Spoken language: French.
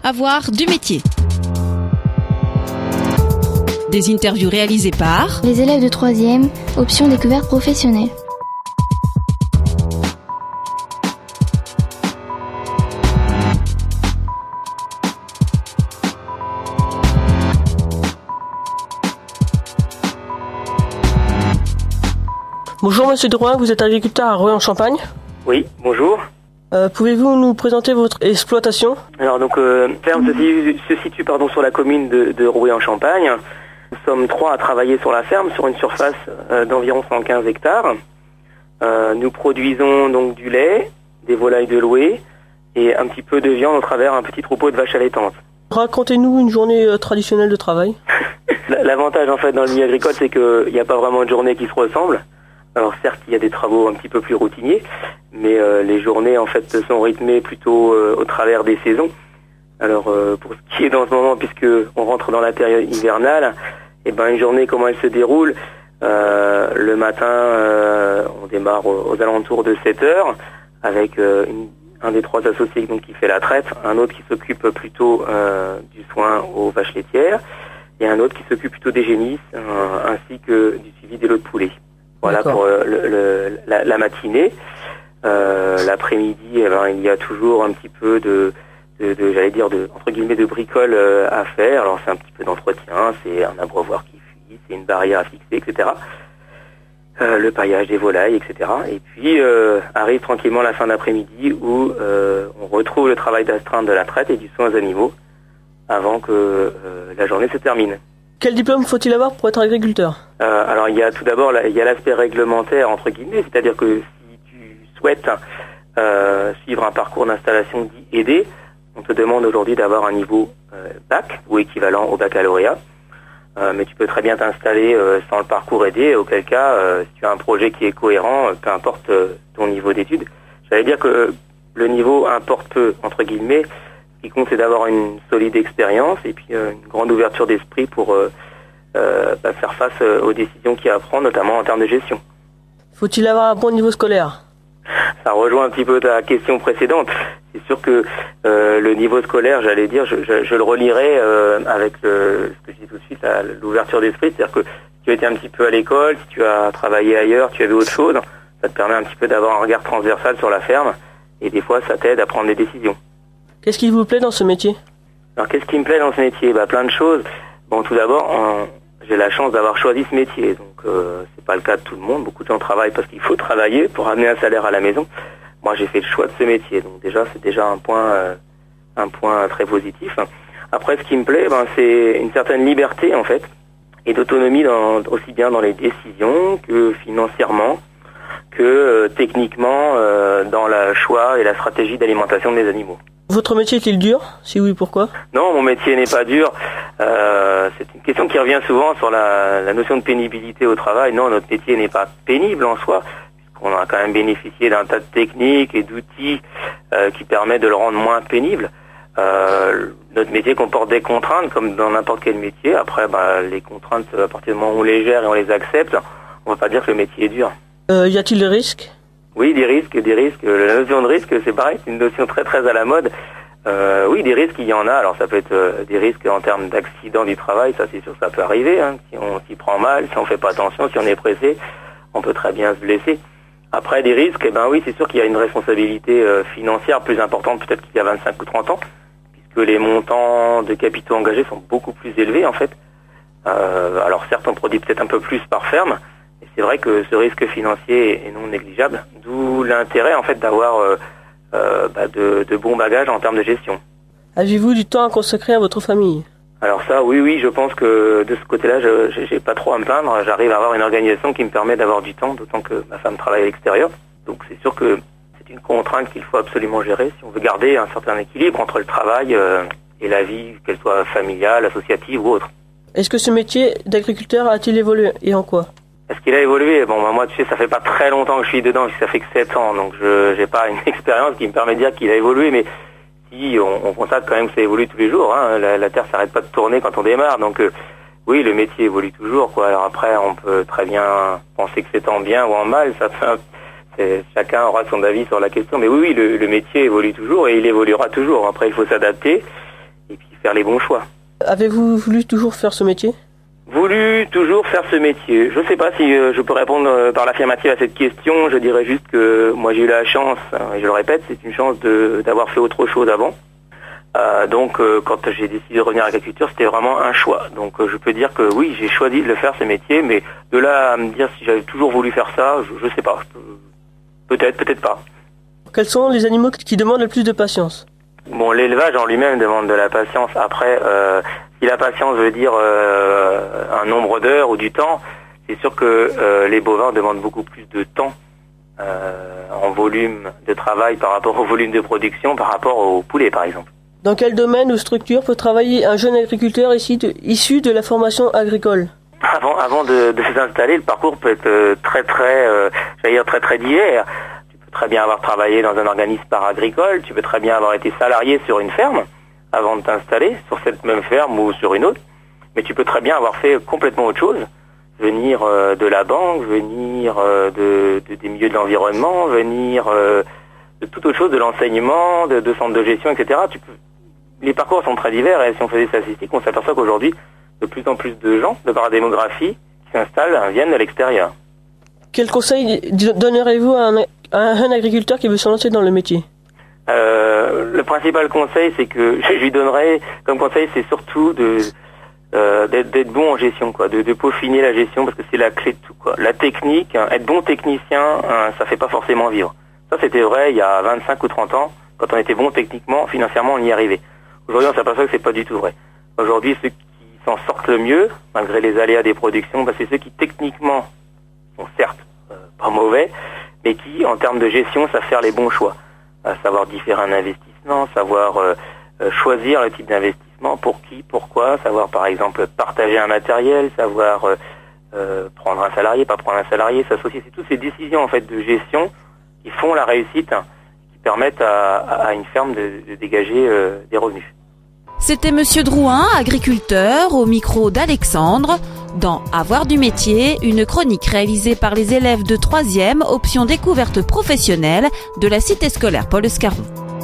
Avoir du métier. Des interviews réalisées par les élèves de 3e, option découverte professionnelle. Bonjour Monsieur Drouin, vous êtes agriculteur à Rouet-en-Champagne ? Oui, bonjour. Pouvez-vous nous présenter votre exploitation ? Alors donc, ferme se situe sur la commune de Rouet-en-Champagne. Nous sommes 3 à travailler sur la ferme, sur une surface d'environ 115 hectares. Nous produisons donc du lait, des volailles de louée et un petit peu de viande au travers un petit troupeau de vaches allaitantes. Racontez-nous une journée traditionnelle de travail. L'avantage en fait dans le milieu agricole, c'est qu'il n'y a pas vraiment de journée qui se ressemble. Alors certes, il y a des travaux un petit peu plus routiniers, mais les journées en fait sont rythmées plutôt au travers des saisons. Alors pour ce qui est dans ce moment, puisque on rentre dans la période hivernale, une journée comment elle se déroule, le matin on démarre aux alentours de 7h avec un des 3 associés donc qui fait la traite, un autre qui s'occupe plutôt du soin aux vaches laitières et un autre qui s'occupe plutôt des génisses ainsi que du suivi des lots de poulets. Voilà. D'accord. Pour la matinée. L'après-midi, il y a toujours un petit peu de entre guillemets de bricole à faire. Alors c'est un petit peu d'entretien, c'est un abreuvoir qui fuit, c'est une barrière à fixer, etc. Le paillage des volailles, etc. Et puis arrive tranquillement la fin d'après-midi où on retrouve le travail d'astreinte de la traite et du soin aux animaux avant que la journée se termine. Quel diplôme faut-il avoir pour être agriculteur ? Alors il y a tout d'abord l'aspect réglementaire entre guillemets, c'est-à-dire que si tu souhaites suivre un parcours d'installation dit aidé, on te demande aujourd'hui d'avoir un niveau bac ou équivalent au baccalauréat, mais tu peux très bien t'installer sans le parcours aidé, auquel cas si tu as un projet qui est cohérent, peu importe ton niveau d'études. J'allais dire que le niveau importe peu entre guillemets. Ce qui compte, c'est d'avoir une solide expérience et puis une grande ouverture d'esprit pour faire face aux décisions qu'il y a à prendre, notamment en termes de gestion. Faut-il avoir un bon niveau scolaire ? Ça rejoint un petit peu ta question précédente. C'est sûr que le niveau scolaire, j'allais dire, je le relierai avec ce que je dis tout de suite, l'ouverture d'esprit. C'est-à-dire que si tu as été un petit peu à l'école, si tu as travaillé ailleurs, tu as vu autre chose, ça te permet un petit peu d'avoir un regard transversal sur la ferme et des fois, ça t'aide à prendre des décisions. Qu'est-ce qui vous plaît dans ce métier ? Alors qu'est-ce qui me plaît dans ce métier ? Plein de choses. Bon, tout d'abord, j'ai la chance d'avoir choisi ce métier, donc c'est pas le cas de tout le monde. Beaucoup de gens travaillent parce qu'il faut travailler pour amener un salaire à la maison. Moi, j'ai fait le choix de ce métier, donc c'est déjà un point très positif. Après, ce qui me plaît, c'est une certaine liberté en fait et d'autonomie aussi bien dans les décisions que financièrement, que techniquement dans le choix et la stratégie d'alimentation des animaux. Votre métier est-il dur ? Si oui, pourquoi ? Non, mon métier n'est pas dur. C'est une question qui revient souvent sur la notion de pénibilité au travail. Non, notre métier n'est pas pénible en soi, puisqu'on a quand même bénéficié d'un tas de techniques et d'outils qui permettent de le rendre moins pénible. Notre métier comporte des contraintes, comme dans n'importe quel métier. Après, les contraintes, à partir du moment où on les gère et on les accepte, on ne va pas dire que le métier est dur. Y a-t-il des risques ? Oui, des risques. La notion de risque, c'est pareil, c'est une notion très très à la mode. Oui, des risques, il y en a. Alors ça peut être des risques en termes d'accident du travail, ça c'est sûr, ça peut arriver. Si on s'y prend mal, si on fait pas attention, si on est pressé, on peut très bien se blesser. Après, des risques, oui, c'est sûr qu'il y a une responsabilité financière plus importante peut-être qu'il y a 25 ou 30 ans, puisque les montants de capitaux engagés sont beaucoup plus élevés en fait. Alors certes, on produit peut-être un peu plus par ferme, et c'est vrai que ce risque financier est non négligeable, d'où l'intérêt en fait d'avoir de bons bagages en termes de gestion. Avez-vous du temps à consacrer à votre famille ? Alors ça, oui, je pense que de ce côté-là, j'ai pas trop à me plaindre. J'arrive à avoir une organisation qui me permet d'avoir du temps, d'autant que ma femme travaille à l'extérieur. Donc c'est sûr que c'est une contrainte qu'il faut absolument gérer si on veut garder un certain équilibre entre le travail et la vie, qu'elle soit familiale, associative ou autre. Est-ce que ce métier d'agriculteur a-t-il évolué et en quoi ? Est-ce qu'il a évolué ? Moi, tu sais, ça fait pas très longtemps que je suis dedans, ça fait que 7 ans, donc je n'ai pas une expérience qui me permet de dire qu'il a évolué, mais si on constate quand même que ça évolue tous les jours, la Terre s'arrête pas de tourner quand on démarre, donc oui, le métier évolue toujours, quoi. Alors après, on peut très bien penser que c'est en bien ou en mal, chacun aura son avis sur la question, mais oui, le métier évolue toujours et il évoluera toujours. Après, il faut s'adapter et puis faire les bons choix. Avez-vous voulu toujours faire ce métier ? Voulu toujours faire ce métier. Je ne sais pas si je peux répondre par l'affirmative à cette question. Je dirais juste que moi j'ai eu la chance, et je le répète, c'est une chance d'avoir fait autre chose avant. Donc quand j'ai décidé de revenir à l'agriculture, c'était vraiment un choix. Donc je peux dire que oui, j'ai choisi de le faire ce métier, mais de là à me dire si j'avais toujours voulu faire ça, je sais pas. Peut-être pas. Quels sont les animaux qui demandent le plus de patience ? Bon, l'élevage en lui-même demande de la patience. Après, si la patience veut dire un nombre d'heures ou du temps, c'est sûr que les bovins demandent beaucoup plus de temps en volume de travail par rapport au volume de production, par rapport au poulet par exemple. Dans quel domaine ou structure peut travailler un jeune agriculteur issu de la formation agricole ? Avant de s'installer, le parcours peut être très divers. Tu peux très bien avoir travaillé dans un organisme paragricole, tu peux très bien avoir été salarié sur une ferme avant de t'installer sur cette même ferme ou sur une autre, mais tu peux très bien avoir fait complètement autre chose, venir de la banque, venir des milieux de l'environnement, venir de toute autre chose, de l'enseignement, de centres de gestion, etc. Les parcours sont très divers et si on fait des statistiques, on s'aperçoit qu'aujourd'hui, de plus en plus de gens, de par la démographie, qui s'installent, viennent de l'extérieur. Quel conseil donnerez-vous à un jeune agriculteur qui veut se lancer dans le métier ? Le principal conseil, c'est que je lui donnerai comme conseil, c'est surtout d'être bon en gestion, quoi, de peaufiner la gestion parce que c'est la clé de tout, quoi. La technique, être bon technicien, ça fait pas forcément vivre. Ça, c'était vrai il y a 25 ou 30 ans, quand on était bon techniquement, financièrement, on y arrivait. Aujourd'hui, on s'aperçoit que c'est pas du tout vrai. Aujourd'hui, ceux qui s'en sortent le mieux, malgré les aléas des productions, c'est ceux qui techniquement sont certes pas mauvais, mais qui, en termes de gestion, savent faire les bons choix. Savoir différer un investissement, savoir choisir le type d'investissement, pour qui, pourquoi, savoir par exemple partager un matériel, savoir prendre un salarié, pas prendre un salarié, s'associer. C'est toutes ces décisions en fait de gestion qui font la réussite, qui permettent à une ferme de dégager des revenus. C'était Monsieur Drouin, agriculteur, au micro d'Alexandre, dans Avoir du métier, une chronique réalisée par les élèves de 3e, option découverte professionnelle de la cité scolaire Paul Escaron.